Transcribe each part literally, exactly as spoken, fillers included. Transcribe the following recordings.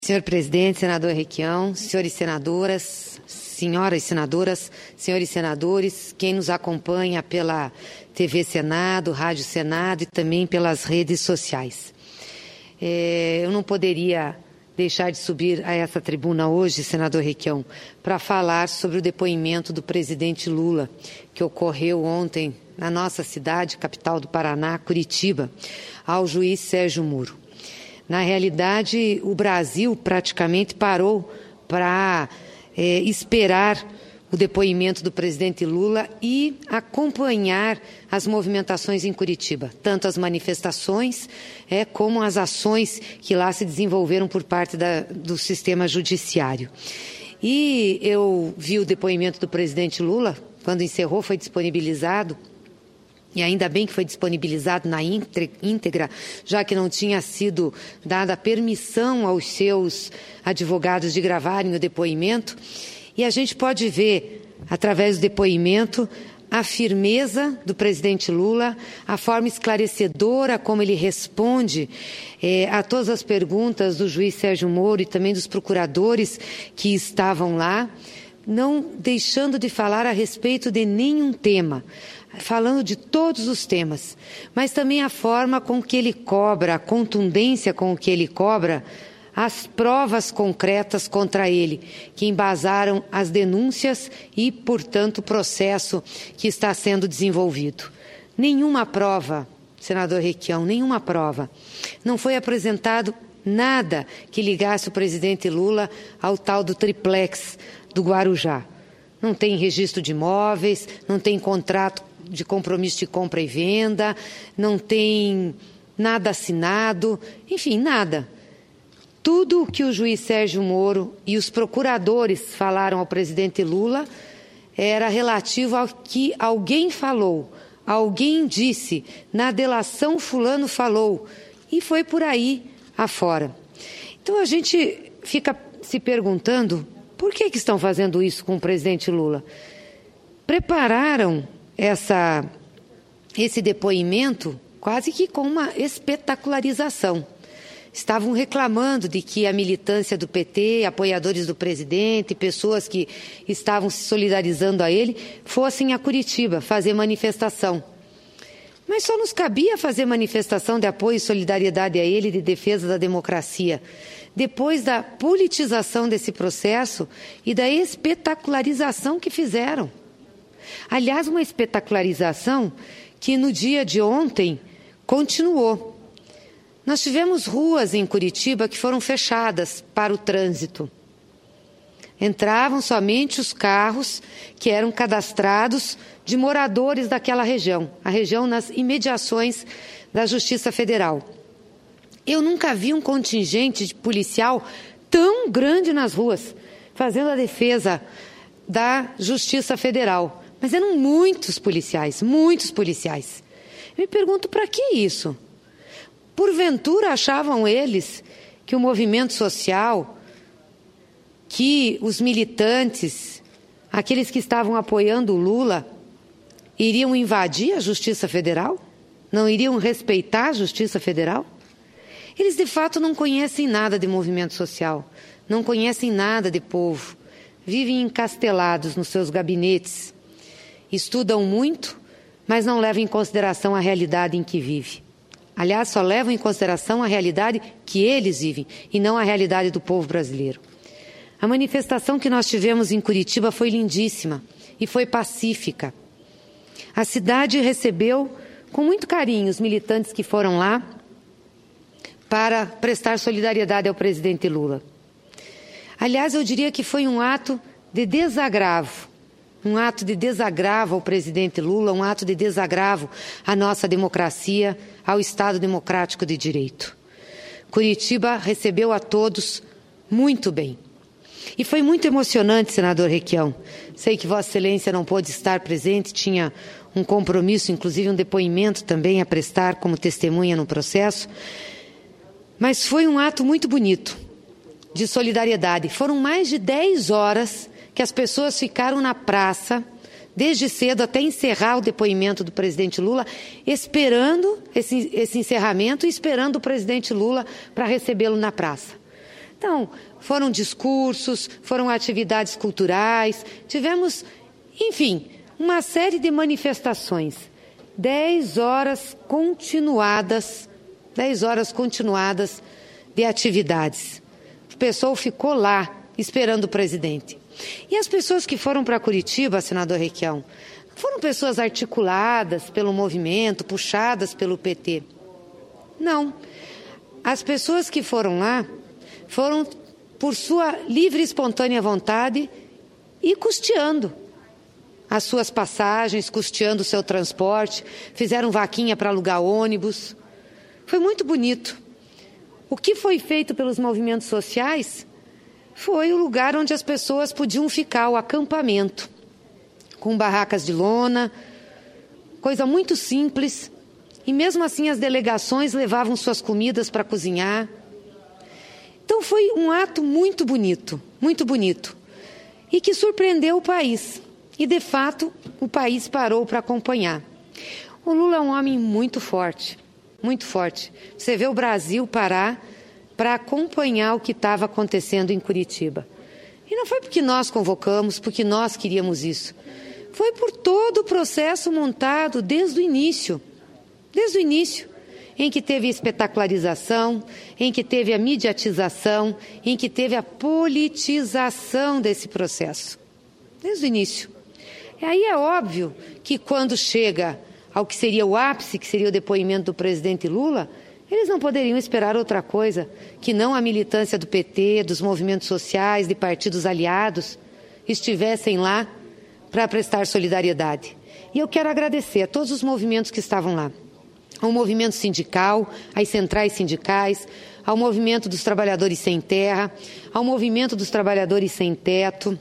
Senhor presidente, senador Requião, senhores senadoras, senhoras senadoras, senhores senadores, quem nos acompanha pela T V Senado, Rádio Senado e também pelas redes sociais. É, eu não poderia deixar de subir a essa tribuna hoje, senador Requião, para falar sobre o depoimento do presidente Lula, que ocorreu ontem na nossa cidade, capital do Paraná, Curitiba, ao juiz Sérgio Moro. Na realidade, o Brasil praticamente parou para é, esperar o depoimento do presidente Lula e acompanhar as movimentações em Curitiba, tanto as manifestações é, como as ações que lá se desenvolveram por parte da, do sistema judiciário. E eu vi o depoimento do presidente Lula, quando encerrou, foi disponibilizado. E ainda bem que foi disponibilizado na íntegra, já que não tinha sido dada permissão aos seus advogados de gravarem o depoimento. E a gente pode ver, através do depoimento, a firmeza do presidente Lula, a forma esclarecedora como ele responde eh, a todas as perguntas do juiz Sérgio Moro e também dos procuradores que estavam lá, não deixando de falar a respeito de nenhum tema, falando de todos os temas, mas também a forma com que ele cobra, a contundência com que ele cobra as provas concretas contra ele, que embasaram as denúncias e, portanto, o processo que está sendo desenvolvido. Nenhuma prova, senador Requião, nenhuma prova. Não foi apresentado nada que ligasse o presidente Lula ao tal do triplex do Guarujá. Não tem registro de imóveis, não tem contrato de compromisso de compra e venda, não tem nada assinado, enfim, nada. Tudo o que o juiz Sérgio Moro e os procuradores falaram ao presidente Lula era relativo ao que alguém falou, alguém disse, na delação fulano falou, e foi por aí afora. Então a gente fica se perguntando por que que estão fazendo isso com o presidente Lula. Prepararam essa, esse depoimento quase que com uma espetacularização. Estavam reclamando de que a militância do P T, apoiadores do presidente, pessoas que estavam se solidarizando a ele, fossem a Curitiba fazer manifestação. Mas só nos cabia fazer manifestação de apoio e solidariedade a ele, de defesa da democracia, depois da politização desse processo e da espetacularização que fizeram. Aliás, uma espetacularização que no dia de ontem continuou. Nós tivemos ruas em Curitiba que foram fechadas para o trânsito. Entravam somente os carros que eram cadastrados de moradores daquela região, a região nas imediações da Justiça Federal. Eu nunca vi um contingente de policial tão grande nas ruas, fazendo a defesa da Justiça Federal. Mas eram muitos policiais, muitos policiais. Eu me pergunto, para que isso? Porventura achavam eles que o movimento social, que os militantes, aqueles que estavam apoiando o Lula, iriam invadir a Justiça Federal? Não iriam respeitar a Justiça Federal? Eles, de fato, não conhecem nada de movimento social, não conhecem nada de povo, vivem encastelados nos seus gabinetes, estudam muito, mas não levam em consideração a realidade em que vivem. Aliás, só levam em consideração a realidade que eles vivem e não a realidade do povo brasileiro. A manifestação que nós tivemos em Curitiba foi lindíssima e foi pacífica. A cidade recebeu com muito carinho os militantes que foram lá para prestar solidariedade ao presidente Lula. Aliás, eu diria que foi um ato de desagravo, um ato de desagravo ao presidente Lula, um ato de desagravo à nossa democracia, ao Estado Democrático de Direito. Curitiba recebeu a todos muito bem. E foi muito emocionante, senador Requião. Sei que Vossa Excelência não pôde estar presente, tinha um compromisso, inclusive um depoimento também a prestar como testemunha no processo. Mas foi um ato muito bonito de solidariedade. Foram mais de dez horas que as pessoas ficaram na praça, desde cedo até encerrar o depoimento do presidente Lula, esperando esse, esse encerramento e esperando o presidente Lula para recebê-lo na praça. Então, foram discursos, foram atividades culturais, tivemos, enfim, uma série de manifestações. Dez horas continuadas, dez horas continuadas de atividades. O pessoal ficou lá esperando o presidente. E as pessoas que foram para Curitiba, senador Requião, foram pessoas articuladas pelo movimento, puxadas pelo P T. Não. As pessoas que foram lá foram por sua livre e espontânea vontade e custeando as suas passagens, custeando o seu transporte, fizeram vaquinha para alugar ônibus. Foi muito bonito. O que foi feito pelos movimentos sociais foi o lugar onde as pessoas podiam ficar, o acampamento, com barracas de lona, coisa muito simples. E mesmo assim as delegações levavam suas comidas para cozinhar. Então foi um ato muito bonito, muito bonito, e que surpreendeu o país. E de fato o país parou para acompanhar. O Lula é um homem muito forte, muito forte. Você vê o Brasil parar para acompanhar o que estava acontecendo em Curitiba. E não foi porque nós convocamos, porque nós queríamos isso. Foi por todo o processo montado desde o início. Desde o início, em que teve a espetacularização, em que teve a mediatização, em que teve a politização desse processo. Desde o início. E aí é óbvio que quando chega ao que seria o ápice, que seria o depoimento do presidente Lula, eles não poderiam esperar outra coisa que não a militância do P T, dos movimentos sociais, de partidos aliados, estivessem lá para prestar solidariedade. E eu quero agradecer a todos os movimentos que estavam lá. Ao movimento sindical, às centrais sindicais, ao movimento dos trabalhadores sem terra, ao movimento dos trabalhadores sem teto,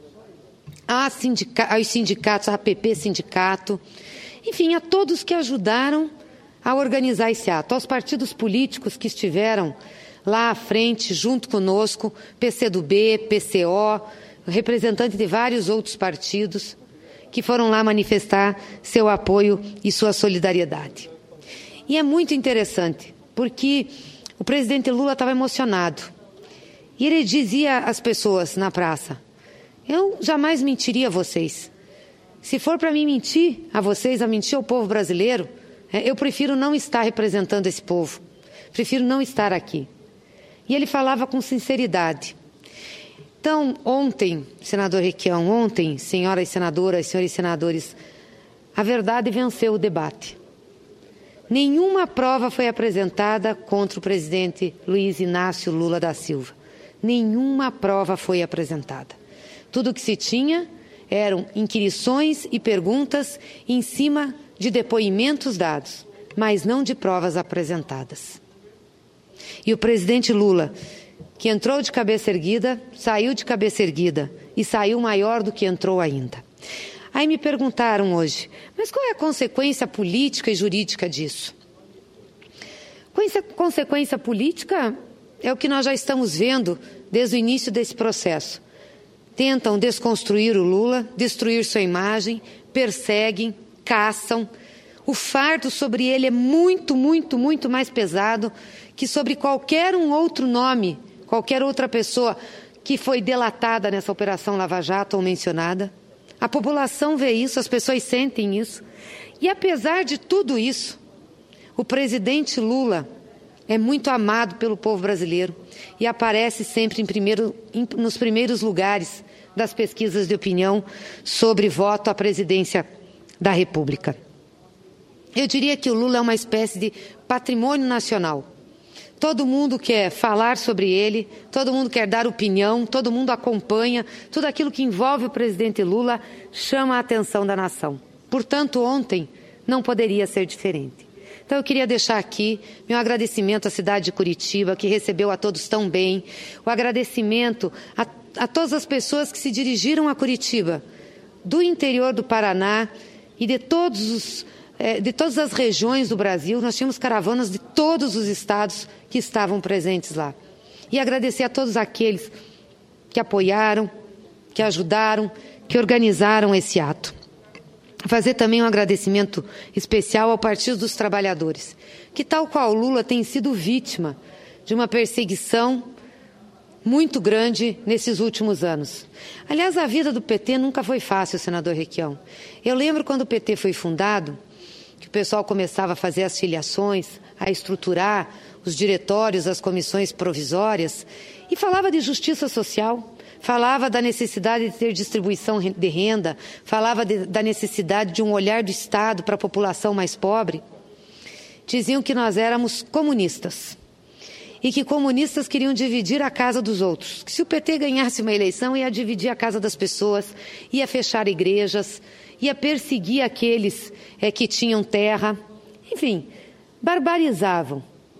sindica- aos sindicatos, a A P P Sindicato, enfim, a todos que ajudaram a organizar esse ato, aos partidos políticos que estiveram lá à frente, junto conosco, P C do B, P C O, representante de vários outros partidos, que foram lá manifestar seu apoio e sua solidariedade. E é muito interessante, porque o presidente Lula estava emocionado. E ele dizia às pessoas na praça: eu jamais mentiria a vocês. Se for para mim mentir a vocês, a mentir ao povo brasileiro, eu prefiro não estar representando esse povo. Prefiro não estar aqui. E ele falava com sinceridade. Então, ontem, senador Requião, ontem, senhoras senadoras, senhores senadores, a verdade venceu o debate. Nenhuma prova foi apresentada contra o presidente Luiz Inácio Lula da Silva. Nenhuma prova foi apresentada. Tudo o que se tinha eram inquirições e perguntas em cima de depoimentos dados, mas não de provas apresentadas. E o presidente Lula, que entrou de cabeça erguida, saiu de cabeça erguida e saiu maior do que entrou ainda. Aí me perguntaram hoje, mas qual é a consequência política e jurídica disso? Consequência política é o que nós já estamos vendo desde o início desse processo. Tentam desconstruir o Lula, destruir sua imagem, perseguem, caçam. O fardo sobre ele é muito, muito, muito mais pesado que sobre qualquer um outro nome, qualquer outra pessoa que foi delatada nessa Operação Lava Jato ou mencionada. A população vê isso, as pessoas sentem isso. E apesar de tudo isso, o presidente Lula é muito amado pelo povo brasileiro e aparece sempre em primeiro, em, nos primeiros lugares das pesquisas de opinião sobre voto à presidência da República. Eu diria que o Lula é uma espécie de patrimônio nacional. Todo mundo quer falar sobre ele, todo mundo quer dar opinião, todo mundo acompanha, tudo aquilo que envolve o presidente Lula chama a atenção da nação. Portanto, ontem não poderia ser diferente. Então eu queria deixar aqui meu agradecimento à cidade de Curitiba, que recebeu a todos tão bem, o agradecimento a, a todas as pessoas que se dirigiram a Curitiba, do interior do Paraná e de todos os de todas as regiões do Brasil. Nós tínhamos caravanas de todos os estados que estavam presentes lá. E agradecer a todos aqueles que apoiaram, que ajudaram, que organizaram esse ato. Fazer também um agradecimento especial ao Partido dos Trabalhadores, que tal qual Lula tem sido vítima de uma perseguição muito grande nesses últimos anos. Aliás, a vida do P T nunca foi fácil, senador Requião. Eu lembro quando o P T foi fundado, que o pessoal começava a fazer as filiações, a estruturar os diretórios, as comissões provisórias, e falava de justiça social, falava da necessidade de ter distribuição de renda, falava de, da necessidade de um olhar do Estado para a população mais pobre. Diziam que nós éramos comunistas e que comunistas queriam dividir a casa dos outros, que se o P T ganhasse uma eleição ia dividir a casa das pessoas, ia fechar igrejas, ia perseguir aqueles é, que tinham terra, enfim, barbarizavam.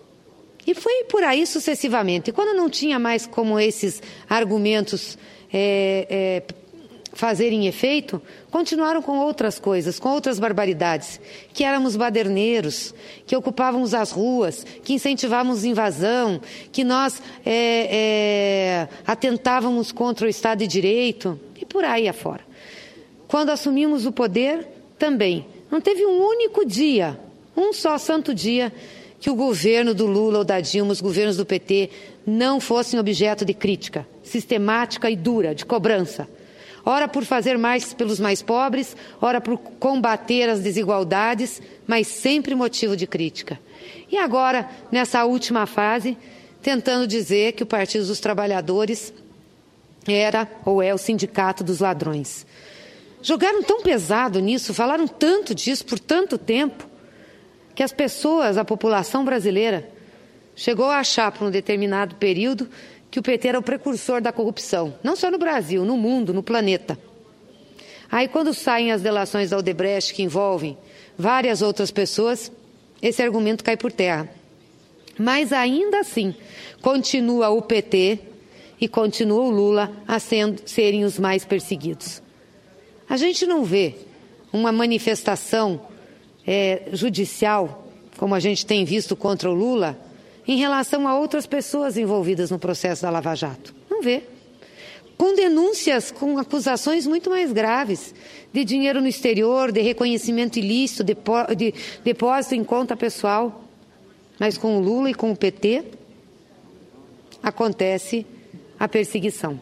E foi por aí sucessivamente. E quando não tinha mais como esses argumentos é, é, fazerem efeito, continuaram com outras coisas, com outras barbaridades, que éramos baderneiros, que ocupávamos as ruas, que incentivávamos invasão, que nós é, é, atentávamos contra o Estado de Direito, e por aí afora. Quando assumimos o poder, também. Não teve um único dia, um só santo dia, que o governo do Lula ou da Dilma, os governos do P T, não fossem objeto de crítica sistemática e dura, de cobrança. Ora por fazer mais pelos mais pobres, ora por combater as desigualdades, mas sempre motivo de crítica. E agora, nessa última fase, tentando dizer que o Partido dos Trabalhadores era ou é o sindicato dos ladrões. Jogaram tão pesado nisso, falaram tanto disso por tanto tempo, que as pessoas, a população brasileira, chegou a achar por um determinado período que o P T era o precursor da corrupção, não só no Brasil, no mundo, no planeta. Aí quando saem as delações da Odebrecht, que envolvem várias outras pessoas, esse argumento cai por terra. Mas ainda assim, continua o P T e continua o Lula a sendo, serem os mais perseguidos. A gente não vê uma manifestação É, judicial, como a gente tem visto contra o Lula, em relação a outras pessoas envolvidas no processo da Lava Jato. Não vê. Com denúncias, com acusações muito mais graves, de dinheiro no exterior, de reconhecimento ilícito, de, de depósito em conta pessoal. Mas com o Lula e com o P T, acontece a perseguição.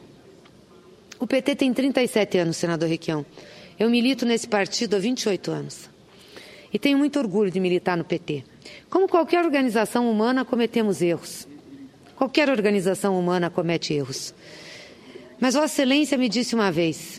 O P T tem trinta e sete anos, senador Requião. Eu milito nesse partido há vinte e oito anos. E tenho muito orgulho de militar no P T. Como qualquer organização humana, cometemos erros. Qualquer organização humana comete erros. Mas Vossa Excelência me disse uma vez,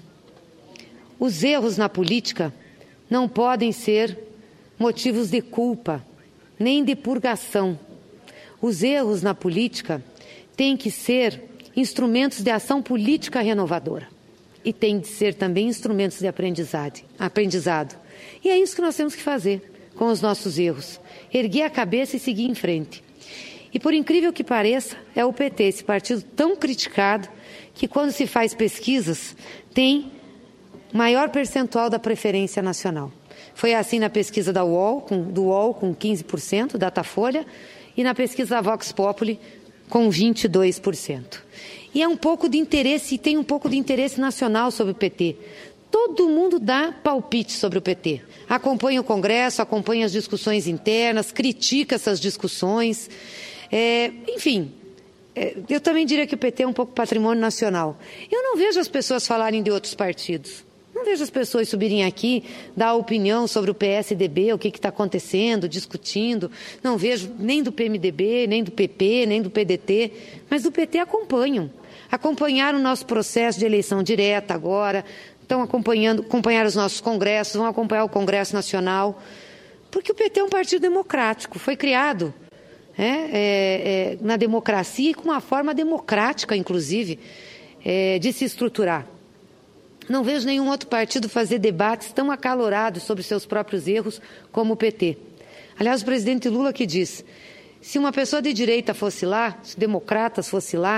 os erros na política não podem ser motivos de culpa, nem de purgação. Os erros na política têm que ser instrumentos de ação política renovadora. E têm de ser também instrumentos de aprendizado. aprendizado. E é isso que nós temos que fazer com os nossos erros. Erguer a cabeça e seguir em frente. E por incrível que pareça, é o P T, esse partido tão criticado, que quando se faz pesquisas, tem maior percentual da preferência nacional. Foi assim na pesquisa da U O L, com, do U O L com quinze por cento, Datafolha, e na pesquisa da Vox Populi com vinte e dois por cento. E é um pouco de interesse, e tem um pouco de interesse nacional sobre o P T. Todo mundo dá palpite sobre o P T. Acompanha o Congresso, acompanha as discussões internas, critica essas discussões. É, enfim, é, eu também diria que o P T é um pouco patrimônio nacional. Eu não vejo as pessoas falarem de outros partidos. Não vejo as pessoas subirem aqui, dar opinião sobre o P S D B, o que está acontecendo, discutindo. Não vejo nem do P M D B, nem do P P, nem do P D T, mas do P T acompanham. Acompanharam o nosso processo de eleição direta agora, estão acompanhando, acompanhar os nossos congressos, vão acompanhar o Congresso Nacional, porque o P T é um partido democrático, foi criado é, é, é, na democracia e com uma forma democrática, inclusive, é, de se estruturar. Não vejo nenhum outro partido fazer debates tão acalorados sobre seus próprios erros como o P T. Aliás, o presidente Lula que diz, se uma pessoa de direita fosse lá, se democratas fosse lá,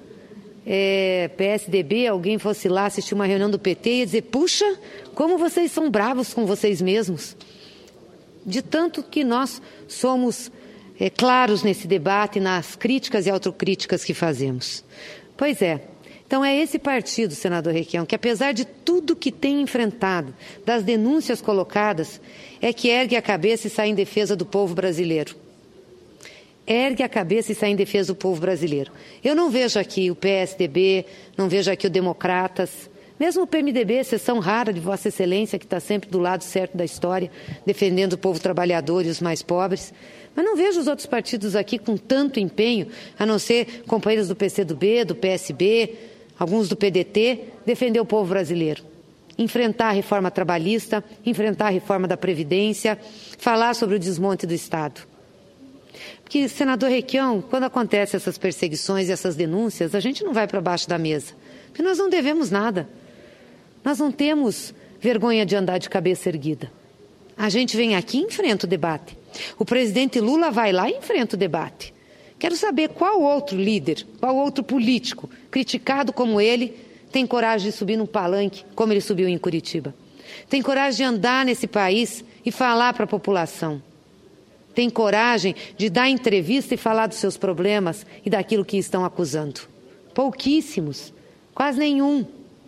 é, P S D B, alguém fosse lá assistir uma reunião do P T, ia dizer, puxa, como vocês são bravos com vocês mesmos. De tanto que nós somos é, claros nesse debate, nas críticas e autocríticas que fazemos. Pois é. Então é esse partido, senador Requião, que apesar de tudo que tem enfrentado, das denúncias colocadas, é que ergue a cabeça e sai em defesa do povo brasileiro. ergue a cabeça e sai em defesa do povo brasileiro. Eu não vejo aqui o P S D B, não vejo aqui o Democratas, mesmo o P M D B, exceção rara de Vossa Excelência, que está sempre do lado certo da história, defendendo o povo trabalhador e os mais pobres. Mas não vejo os outros partidos aqui com tanto empenho, a não ser companheiros do P C do B, do P S B, alguns do P D T, defender o povo brasileiro. Enfrentar a reforma trabalhista, enfrentar a reforma da Previdência, falar sobre o desmonte do Estado. Porque, senador Requião, quando acontecem essas perseguições e essas denúncias, a gente não vai para baixo da mesa, porque nós não devemos nada. Nós não temos vergonha de andar de cabeça erguida. A gente vem aqui e enfrenta o debate. O presidente Lula vai lá e enfrenta o debate. Quero saber qual outro líder, qual outro político, criticado como ele, tem coragem de subir num palanque, como ele subiu em Curitiba. Tem coragem de andar nesse país e falar para a população. Tem coragem de dar entrevista e falar dos seus problemas e daquilo que estão acusando. Pouquíssimos, quase nenhum.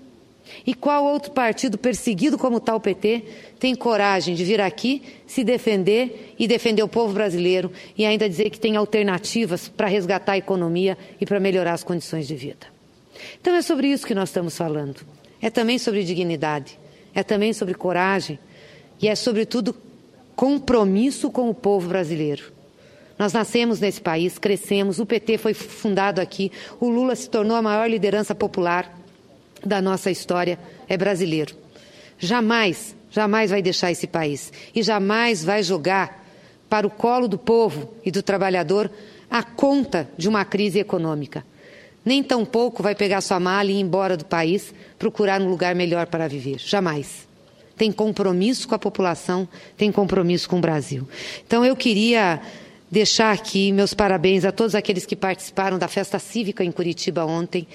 E qual outro partido perseguido como tal P T tem coragem de vir aqui, se defender e defender o povo brasileiro e ainda dizer que tem alternativas para resgatar a economia e para melhorar as condições de vida? Então é sobre isso que nós estamos falando. É também sobre dignidade, é também sobre coragem e é sobretudo compromisso com o povo brasileiro. Nós nascemos nesse país, crescemos, o P T foi fundado aqui, o Lula se tornou a maior liderança popular da nossa história, é brasileiro. Jamais, jamais vai deixar esse país e jamais vai jogar para o colo do povo e do trabalhador a conta de uma crise econômica. Nem tampouco vai pegar sua mala e ir embora do país, procurar um lugar melhor para viver. Jamais. Tem compromisso com a população, tem compromisso com o Brasil. Então eu queria deixar aqui meus parabéns a todos aqueles que participaram da festa cívica em Curitiba ontem,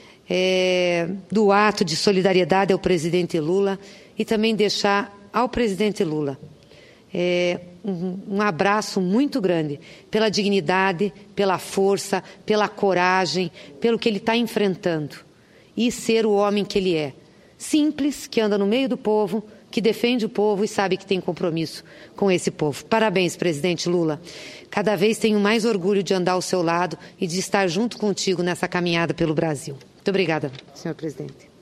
é, do ato de solidariedade ao presidente Lula e também deixar ao presidente Lula é, um, um abraço muito grande pela dignidade, pela força, pela coragem, pelo que ele está enfrentando e ser o homem que ele é. Simples, que anda no meio do povo, que defende o povo e sabe que tem compromisso com esse povo. Parabéns, presidente Lula. Cada vez tenho mais orgulho de andar ao seu lado e de estar junto contigo nessa caminhada pelo Brasil. Muito obrigada, senhor presidente.